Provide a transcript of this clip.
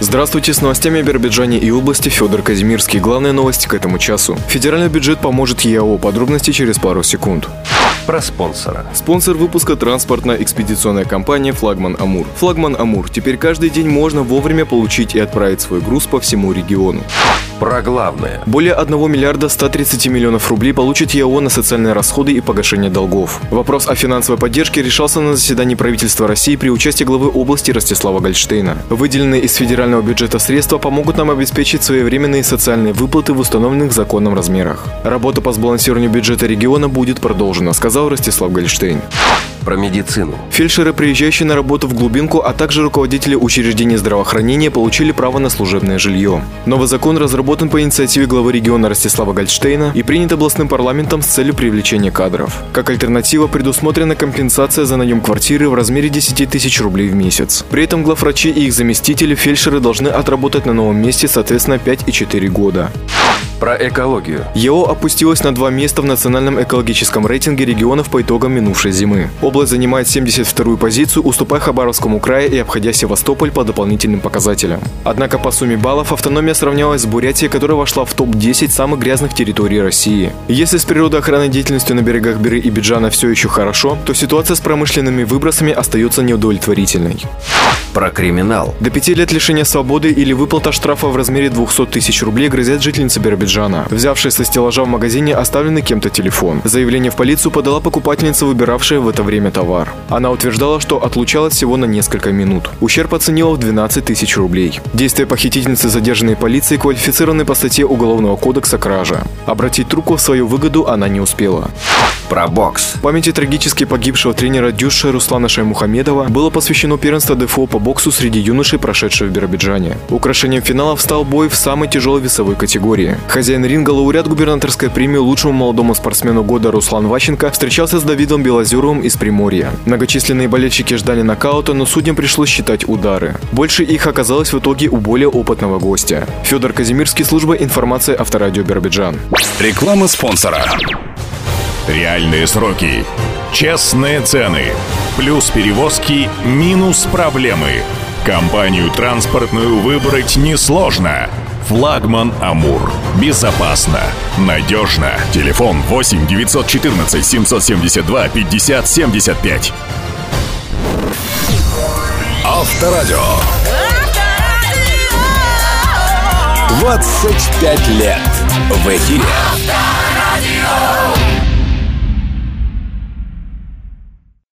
Здравствуйте, с новостями о Биробиджане и области Федор Казимирский. Главные новости к этому часу. Федеральный бюджет поможет ЕАО. Подробности через пару секунд. Про спонсора. Спонсор выпуска — транспортно-экспедиционная компания «Флагман Амур». «Флагман Амур» теперь каждый день можно вовремя получить и отправить свой груз по всему региону. Про главное. Более 1 миллиарда 130 миллионов рублей получит ЕАО на социальные расходы и погашение долгов. Вопрос о финансовой поддержке решался на заседании правительства России при участии главы области Ростислава Гольштейна. Выделенные из федерального бюджета средства помогут нам обеспечить своевременные социальные выплаты в установленных законом размерах. Работа по сбалансированию бюджета региона будет продолжена, сказал Ростислав Гольштейн. Про медицину. Фельдшеры, приезжающие на работу в глубинку, а также руководители учреждений здравоохранения получили право на служебное жилье. Новый закон разработан по инициативе главы региона Ростислава Гольштейна и принят областным парламентом с целью привлечения кадров. Как альтернатива предусмотрена компенсация за наем квартиры в размере 10 тысяч рублей в месяц. При этом главврачи и их заместители фельдшеры должны отработать на новом месте, соответственно, 5 и 4 года. Про экологию. ЕАО опустилась на 2 места в национальном экологическом рейтинге регионов по итогам минувшей зимы. Область занимает 72-ю позицию, уступая Хабаровскому краю и обходя Севастополь по дополнительным показателям. Однако по сумме баллов автономия сравнялась с Бурятией, которая вошла в топ-10 самых грязных территорий России. Если с природоохранной деятельностью на берегах Биры и Биджана все еще хорошо, то ситуация с промышленными выбросами остается неудовлетворительной. Про криминал. До 5 лет лишения свободы или выплата штрафа в размере 200 тысяч рублей грозят жительнице Биробиджана, взявшей со стеллажа в магазине оставленный кем-то телефон. Заявление в полицию подала покупательница, выбиравшая в это время товар. Она утверждала, что отлучалась всего на несколько минут. Ущерб оценила в 12 тысяч рублей. Действия похитительницы, задержанной полицией, квалифицированы по статье Уголовного кодекса «Кража». Обратить трубку в свою выгоду она не успела. Про бокс. Памяти трагически погибшего тренера дюши Руслана Шаймухамедова было посвящено первенство ДФО по боксу среди юношей, прошедшего в Биробиджане. Украшением финала стал бой в самой тяжелой весовой категории. Хозяин ринга, лауреат губернаторской премии лучшему молодому спортсмену года Руслан Ващенко встречался с Давидом Белозеровым из Приморья. Многочисленные болельщики ждали нокаута, но судьям пришлось считать удары. Больше их оказалось в итоге у более опытного гостя. Федор Казимирский, служба информации Авторадио Биробиджан. Реклама спонсора. Реальные сроки, честные цены, плюс перевозки, минус проблемы. Компанию транспортную выбрать несложно. «Флагман Амур». Безопасно, надежно. Телефон 8 914 772 50 75. Авторадио. 25 лет в эфире.